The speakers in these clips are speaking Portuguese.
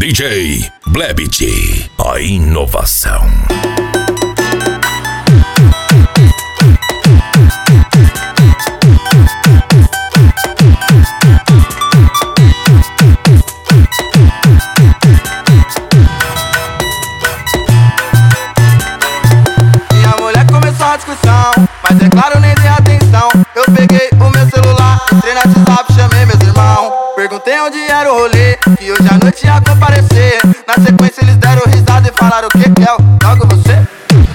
DJ Blebit, a inovação. Minha mulher começou a discussão, mas é claro, nem dei atenção. Eu peguei o meu celular, entrei no WhatsApp, chamei meus irmãos. Perguntei onde era o rolê, que hoje à noite ia comparecer. Na sequência eles deram risada e falaram: o que que é? Logo você?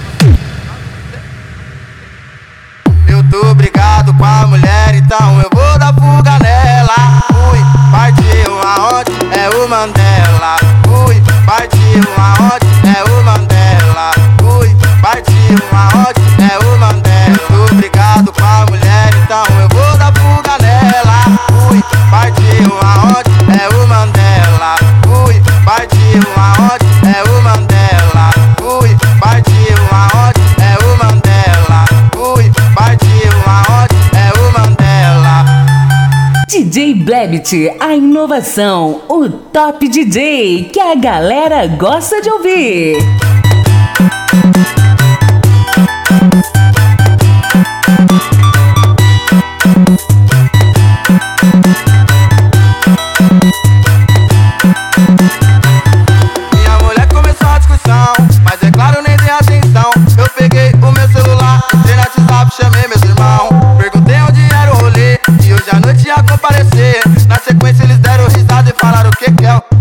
Eu tô brigado com a mulher, então eu vou dar fuga nela. Fui, partiu aonde? É o Mandela. Fui, partiu aonde? É o Mandela. Fui, partiu aonde? É o Mandela. Tô brigado com a mulher, então eu vou dar fuga nela. Fui, partiu aonde? É o Mandela. Fui, partiu aonde? É o Mandela. Fui, partiu aonde? É o Mandela. Fui, partiu aonde? É o Mandela. DJ Blebit, a inovação, o top DJ que a galera gosta de ouvir. Minha mulher começou a discussão, mas é claro, nem dei atenção. Eu peguei o meu celular, entrei no WhatsApp, chamei meus irmãos. Perguntei onde era o rolê, e hoje à noite ia comparecer. Na sequência eles deram risada e falaram: o que que é?